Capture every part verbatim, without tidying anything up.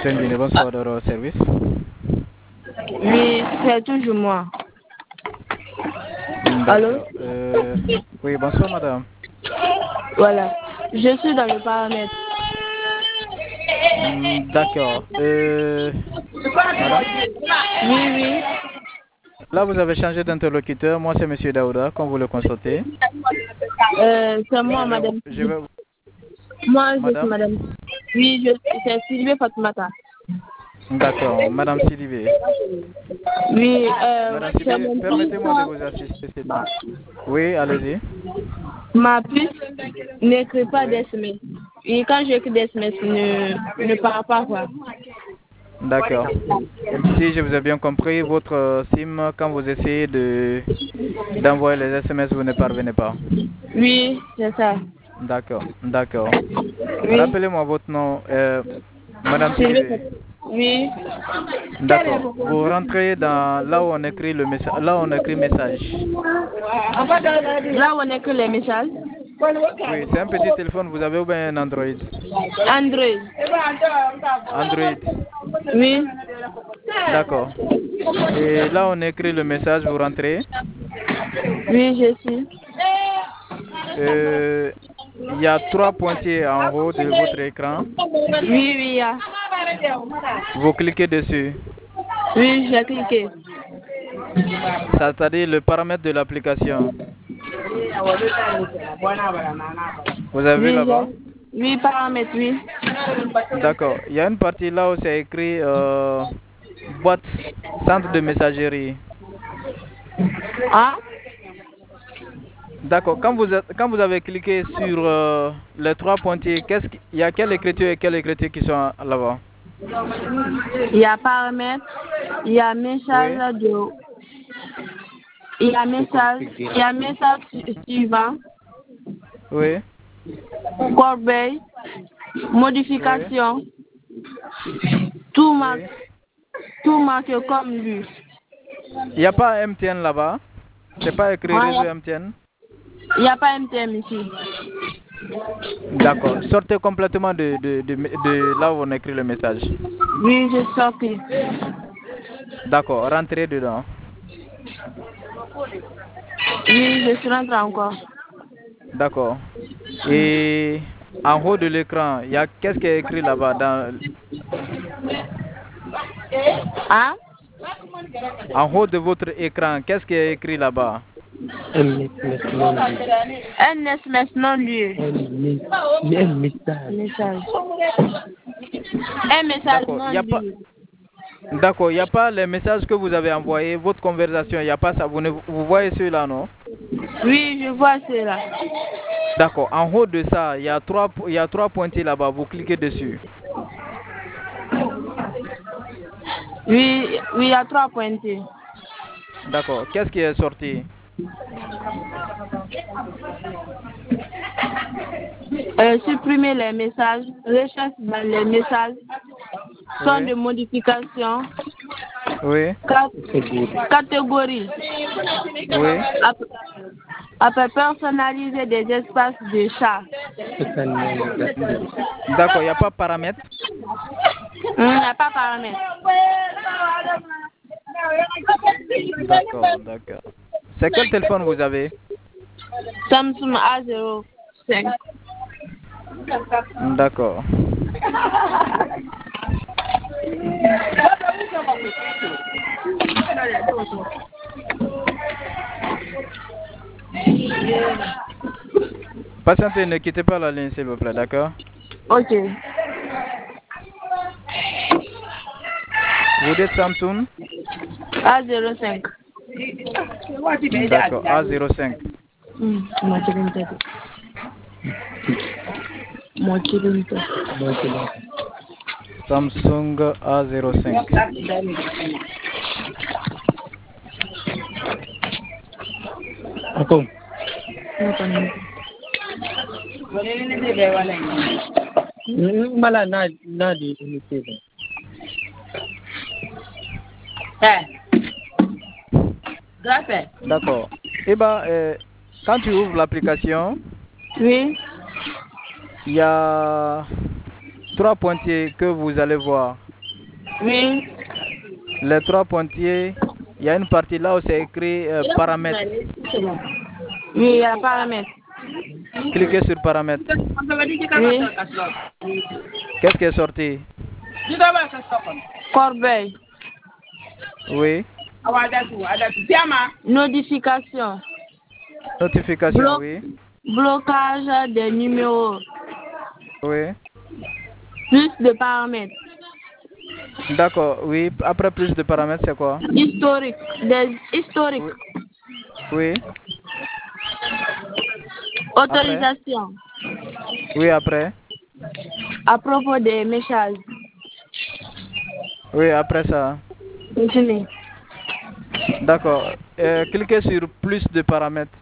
Bienvenue, bonsoir dans le service. Oui, c'est toujours moi. Allô? Euh, oui, bonsoir madame. Voilà. Je suis dans le paramètre. Hmm, D'accord. Euh, madame, Oui, oui. là vous avez changé d'interlocuteur. Moi c'est monsieur Daouda, comme vous le constatez. Euh, c'est moi, Je vais, vous- madame. je vais, Moi, je suis madame. madame. Oui, je c'est Sylvie Fatoumata. D'accord, madame Sylvie. Oui, euh, Madame c'est Sylvie, mon permettez-moi de puce. vous assister. s'il vous plaît. Oui, allez-y. Ma puce n'écrit pas Oui. des semaines. Et quand j'écris des semaines, ne, ne part pas quoi. D'accord. Si je vous ai bien compris, votre euh, SIM, quand vous essayez de d'envoyer les S M S, vous ne parvenez pas. Oui, c'est ça. D'accord, d'accord. Oui. Rappelez-moi votre nom, euh, Madame Sylvie Sylvie. Fatoumata. Oui. D'accord. Vous rentrez dans là où on écrit le message, là où on écrit message. Là, on écrit les messages. Oui, c'est un petit téléphone. Vous avez ou bien un Android? Android. Android. Oui. D'accord. Et là où on écrit le message, vous rentrez. Oui, je suis. Euh, Il y a trois pointillés en haut de votre écran. Oui, oui, ah. Vous cliquez dessus. Oui, j'ai cliqué. C'est-à-dire le paramètre de l'application. Vous avez vu Oui, là-bas? j'ai. Oui, paramètres, oui. D'accord. Il y a une partie là où c'est écrit euh, boîte centre de messagerie. Ah? D'accord. Quand vous êtes, quand vous avez cliqué sur euh, les trois pointillés, qu'est-ce qu'il y a quelle écriture et quelle écriture qui sont là-bas? Il y a paramètres, il y a Oui. message de. Il y a message, il y a message su- suivant, Oui. corbeille, Oui. modification, tout marque, Oui. tout marqué comme lui. Il n'y a pas M T N là-bas? C'est pas écrit Ah, il réseau n'y a, M T N? il y a pas M T M ici. D'accord. Sortez complètement de, de, de, de là où on écrit le message. Oui, je suis sorti. D'accord. Rentrez dedans. Oui, je suis rentré encore. D'accord. Et en haut de l'écran, il y a qu'est-ce qui est écrit là-bas dans, Ah? en haut de votre écran, qu'est-ce qui est écrit là-bas? Un message non lu. Un S M S non lu. Un, mi- un message. Message. Un message D'accord. Il non n'y a pas. lu. D'accord. Il n'y a pas les messages que vous avez envoyés, votre conversation. Il n'y a pas ça. Vous, ne, vous voyez ceux-là, non? Oui, je vois cela. D'accord. En haut de ça, il y a trois, il y a trois pointillés là-bas. Vous cliquez dessus. Oui, oui, il y a trois pointés. D'accord. Qu'est-ce qui est sorti? Euh, supprimer les messages, recherche dans les messages, son Oui. de modification, Oui. cat- catégorie. Oui. Ap- Après, personnaliser des espaces de chat. Totalement gratuit. D'accord. Il n'y a pas de paramètres? Il n'y a pas de paramètre. D'accord. D'accord. C'est quel téléphone vous avez? Samsung A zéro cinq. D'accord. Patientez, ne quittez pas la ligne, s'il vous plaît, d'accord? Ok. Vous dites Samsung? A zéro cinq. D'accord, A zéro cinq. Hmm, moitié d'une tête. Moitié d'une tête. Moi, c'est là. Samsung A zéro cinq. Ako. Mm, Mala na na di unité. D'accord. Eh bien, euh, quand tu ouvres l'application, Oui. il y a trois pointillés que vous allez voir. Oui. Les trois pointillés, il y a une partie là où c'est écrit euh, paramètres. Oui, il y a paramètres. Cliquez sur paramètres. Oui. Qu'est-ce qui est sorti? Corbeille. Oui. Notification. Notification, Blo- oui. Blocage des numéros. Oui. Plus de paramètres. D'accord, oui. Après plus de paramètres, c'est quoi? Historique. Des historiques. Oui. Oui. Autorisation. Oui, après. À propos des messages. Oui, après ça. Continuez. D'accord. Euh, cliquez sur plus de paramètres.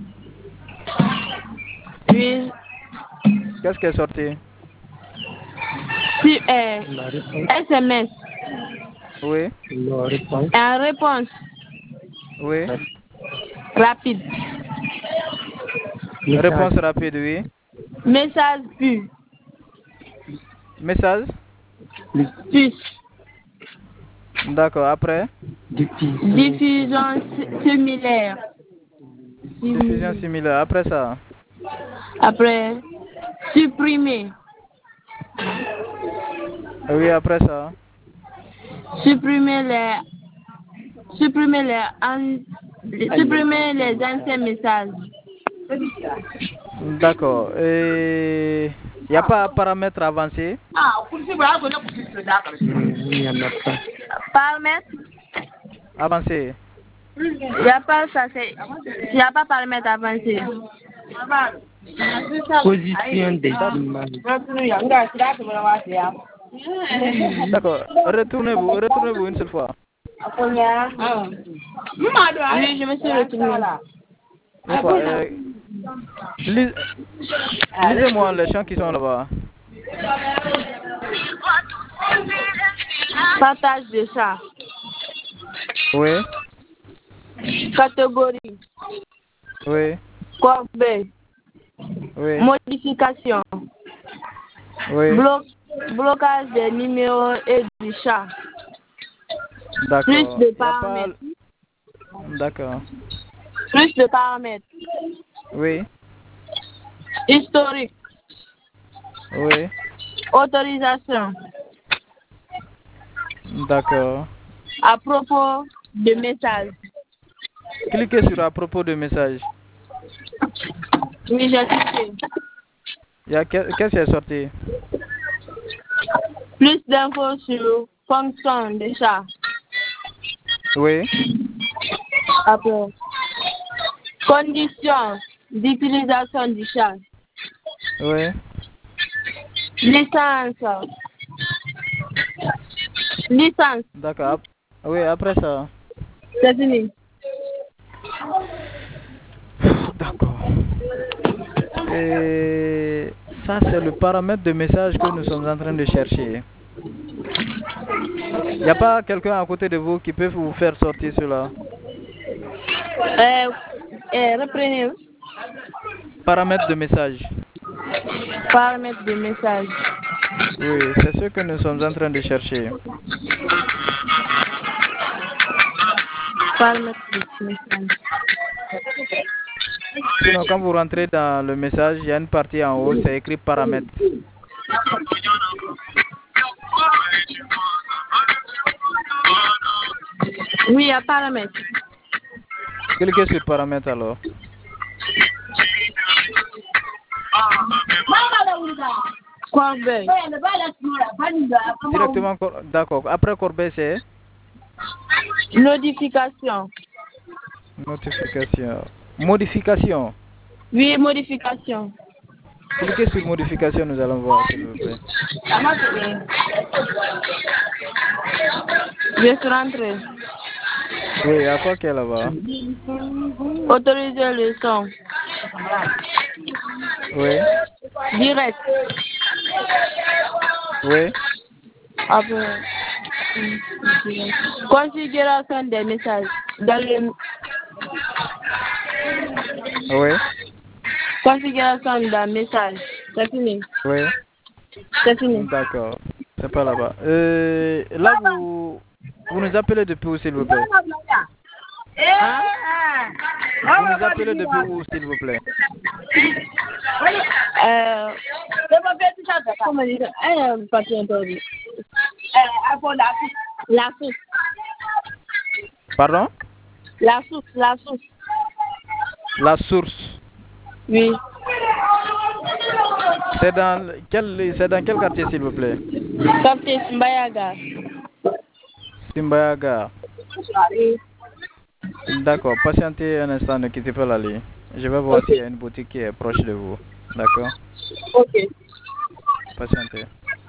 Oui. Qu'est-ce qui est sorti? Si, euh, S M S. Oui. En réponse Oui. rapide. Réponse rapide, oui. Message pu. Message? Plus. D'accord, après. Diffusion si- similaire. Diffusion similaire, après ça. Après, supprimer. Oui, après ça. Supprimer les, supprimer les, an- supprimer les anciens messages. D'accord. Et il n'y a pas paramètre avancé? Paramètres. Avancé. Il n'y a pas ça, c'est, il n'y a pas paramètre avancé. Position des images. D'accord. Retournez-vous, retournez-vous une seule fois. Oui, je me suis retournée. Une fois. Euh, lis- Lisez-moi les champs qui sont là-bas. Partage de ça. Oui. Catégorie. Oui. Corbeille. Oui. Modification. Oui. Blo- blocage des numéros et du chat. Plus D'accord. de Y a pas... paramètres. D'accord. Plus de paramètres. Oui. Historique. Oui. Autorisation. D'accord. À propos de messages. Cliquez sur à propos de message. Oui, j'ai cliqué. Y a que- Qu'est-ce qui est sorti? Plus d'infos sur fonction de chat. Oui. Après. Conditions d'utilisation du chat. Oui. Licence. Licence. D'accord. Ap- Oui, après ça. C'est fini. D'accord. Et ça, c'est le paramètre de message que nous sommes en train de chercher. Il n'y a pas quelqu'un à côté de vous qui peut vous faire sortir cela? Euh, euh, reprenez. Paramètre de message. Paramètres de message. Oui, c'est ce que nous sommes en train de chercher. Paramètres de message. Sinon, quand vous rentrez dans le message, il y a une partie en haut, c'est écrit paramètres. Oui, il y a paramètres. Cliquez sur paramètres alors. Corbeille. Directement, cor- d'accord. Après Corbeille, c'est Notification. notification. Modification. Oui, modification. Cliquez sur modification, nous allons voir, s'il vous plaît. Je suis rentré. Oui, il y a quoi qui est là-bas? Autoriser le son. Oui. Direct. Oui. Après. Configuration des messages. Dans le... Oui. Configuration d'un message. C'est fini. Oui. C'est fini. D'accord. C'est pas là-bas. Euh, là, vous, vous nous appelez depuis où, s'il vous plaît? Vous nous appelez depuis où, s'il vous plaît? Euh, comment dire? Un papier interdit. La source. Pardon? La source, la source. La source. Oui. C'est dans quel, c'est dans quel quartier, s'il vous plaît? Quartier Simbayaga. Simbayaga. Oui. D'accord. Patientez un instant, ne quittez pas la ligne. Je vais voir Okay. s'il y a une boutique qui est proche de vous. D'accord? Ok. Patientez.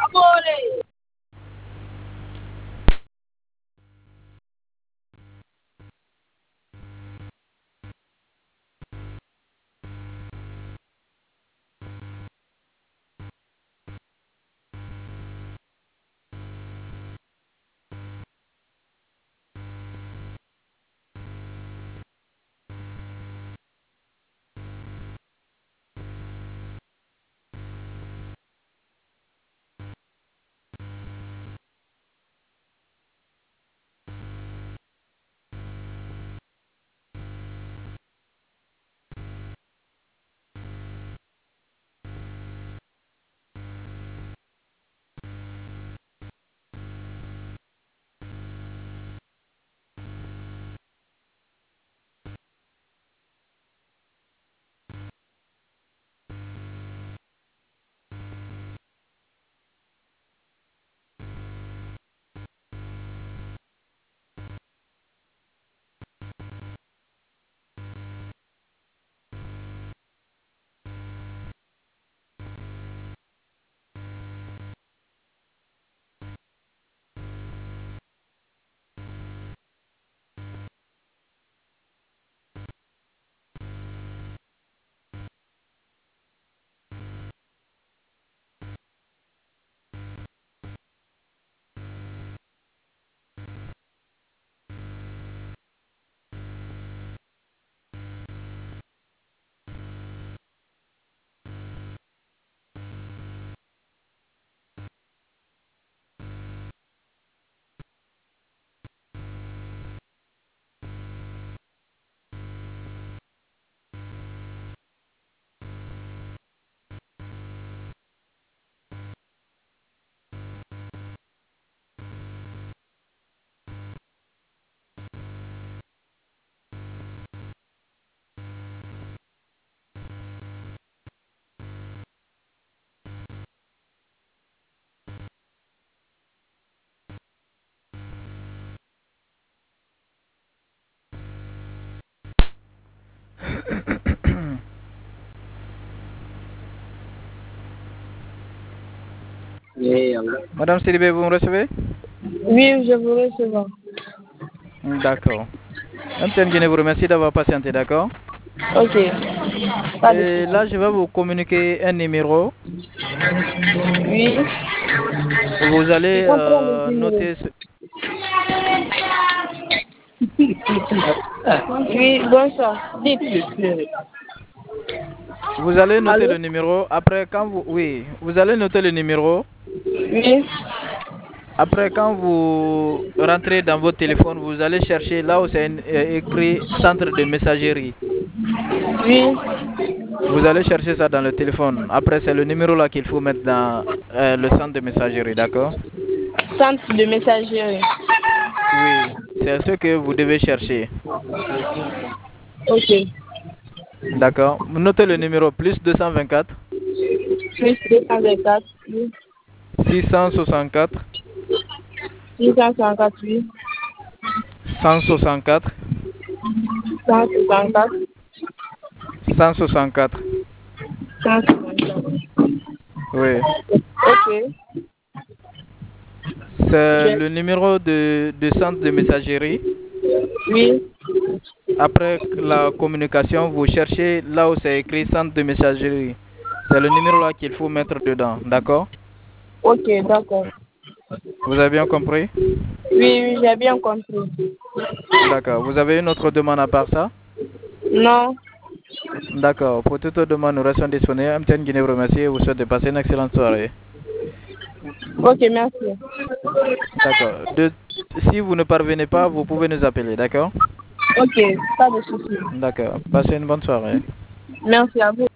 Madame Sidibé, vous me recevez? Oui, je vous recevoir. D'accord. M T N Guinée vous remercie d'avoir patienté, d'accord? Ok. Pas de Et souci. là, je vais vous communiquer un numéro. Oui. Vous allez Je comprends le euh, numéro. noter... Ce... Oui, bonsoir. Dites. Vous allez noter Allô? le numéro. Après, quand vous... Oui, vous allez noter le numéro. Oui. Après, quand vous rentrez dans votre téléphone, vous allez chercher là où c'est écrit centre de messagerie. Oui. Vous allez chercher ça dans le téléphone. Après, c'est le numéro là qu'il faut mettre dans euh, le centre de messagerie, d'accord? Centre de messagerie. Oui, c'est ce que vous devez chercher. Ok. D'accord. Notez le numéro plus deux cent vingt-quatre. Plus deux cent vingt-quatre. Oui. six cent soixante-quatre. six cent cinquante-huit. cent soixante-quatre. cent soixante-quatre. cent soixante-quatre. cent soixante-quatre. Oui. Ok. C'est Je- le numéro de, de centre de messagerie. Oui. Après la communication, vous cherchez là où c'est écrit centre de messagerie. C'est le numéro là qu'il faut mettre dedans, d'accord? Ok, d'accord. Vous avez bien compris? Oui, oui, j'ai bien compris. D'accord. Vous avez une autre demande à part ça? Non. D'accord. Pour toute demande, nous restons disponibles. M T N Guinée vous remercie et vous souhaite de passer une excellente soirée. Ok, merci. D'accord. De- Si vous ne parvenez pas, vous pouvez nous appeler, d'accord? Ok, pas de souci. D'accord. Passez une bonne soirée. Merci à vous.